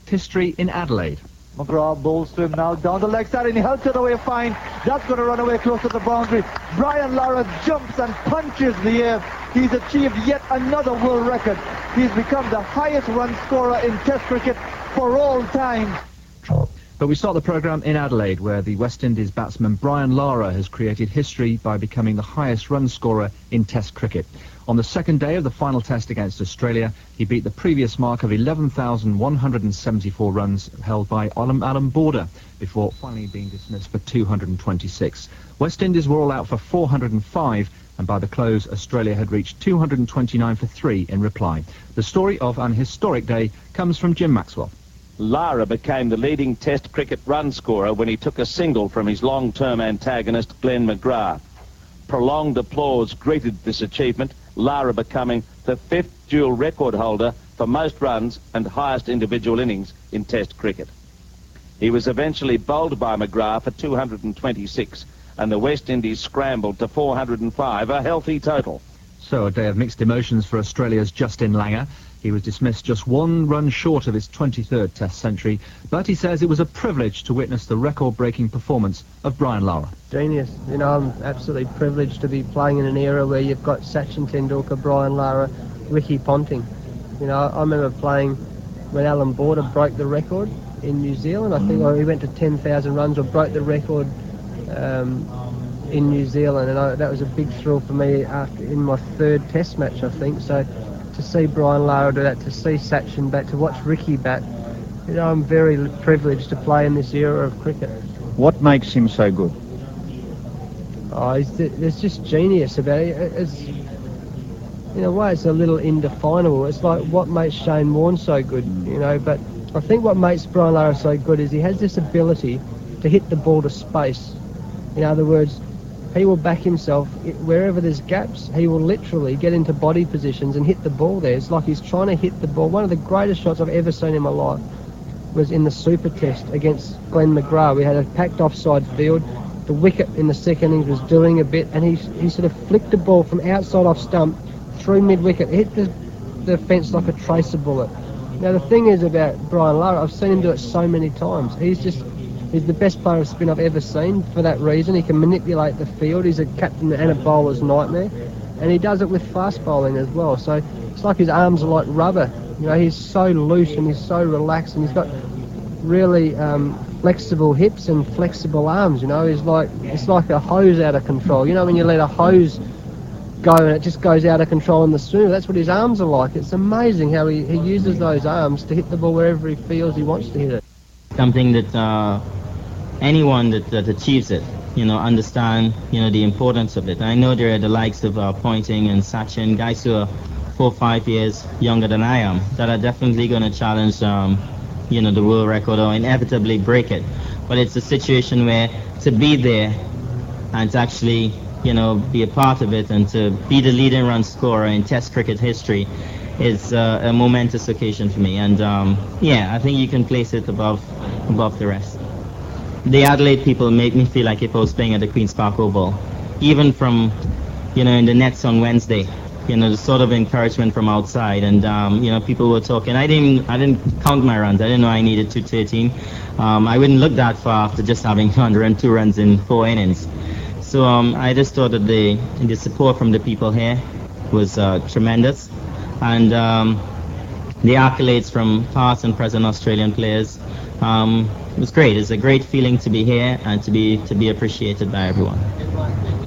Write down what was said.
history in Adelaide. McGrath bowls to him now down the leg side and he helps it away fine. That's going to run away close to the boundary. Brian Lara jumps and punches the air. He's achieved yet another world record. He's become the highest run scorer in Test cricket for all time. But we start the programme in Adelaide, where the West Indies batsman Brian Lara has created history by becoming the highest run scorer in Test cricket. On the second day of the final test against Australia, he beat the previous mark of 11,174 runs held by Alan Border, before finally being dismissed for 226. West Indies were all out for 405, and by the close, Australia had reached 229 for 3 in reply. The story of an historic day comes from Jim Maxwell. Lara became the leading Test cricket run scorer when he took a single from his long-term antagonist Glenn McGrath. Prolonged applause greeted this achievement, Lara becoming the 5th dual record holder for most runs and highest individual innings in Test cricket. He was eventually bowled by McGrath for 226, and the West Indies scrambled to 405, a healthy total. So a day of mixed emotions for Australia's Justin Langer. He was dismissed just 1 run short of his 23rd Test century, but he says it was a privilege to witness the record-breaking performance of Brian Lara. Genius. You know, I'm absolutely privileged to be playing in an era where you've got Sachin Tendulkar, Brian Lara, Ricky Ponting. You know, I remember playing when Alan Border broke the record in New Zealand. I think he went to 10,000 runs or broke the record in New Zealand, and that was a big thrill for me in my 3rd Test match, I think. So to see Brian Lara do that, to see Sachin bat, to watch Ricky bat, you know, I'm very privileged to play in this era of cricket. What makes him so good? Oh, there's just genius about it. It's, in a way, it's a little indefinable. It's like what makes Shane Warne so good, you know, but I think what makes Brian Lara so good is he has this ability to hit the ball to space. In other words, he will back himself wherever there's gaps. He will literally get into body positions and hit the ball there. It's like he's trying to hit the ball. One of the greatest shots I've ever seen in my life was in the Super Test against Glenn McGrath. We had a packed offside field. The wicket in the second innings was doing a bit, and he sort of flicked the ball from outside off stump through mid-wicket. It hit the fence like a tracer bullet. Now the thing is about Brian Lara, I've seen him do it so many times. He's the best player of spin I've ever seen for that reason. He can manipulate the field. He's a captain and a bowler's nightmare. And he does it with fast bowling as well. So it's like his arms are like rubber. You know, he's so loose and he's so relaxed, and he's got really flexible hips and flexible arms. You know, it's like a hose out of control. You know, when you let a hose go and it just goes out of control in the swim, that's what his arms are like. It's amazing how he uses those arms to hit the ball wherever he feels he wants to hit it. Something that anyone that achieves it, you know, understand, you know, the importance of it. I know there are the likes of Ponting and Sachin, guys who are 4 or 5 years younger than I am, that are definitely going to challenge, you know, the world record or inevitably break it. But it's a situation where to be there and to actually, you know, be a part of it and to be the leading run scorer in Test cricket history is a momentous occasion for me. And yeah, I think you can place it above the rest. The Adelaide people make me feel like if I was playing at the Queen's Park Oval. Even from, you know, in the nets on Wednesday, you know, the sort of encouragement from outside, and you know, people were talking. I didn't count my runs. I didn't know I needed 213. I wouldn't look that far after just having 102 runs in 4 innings. So I just thought that the support from the people here was tremendous, and the accolades from past and present Australian players. It was great. It's a great feeling to be here and to be appreciated by everyone.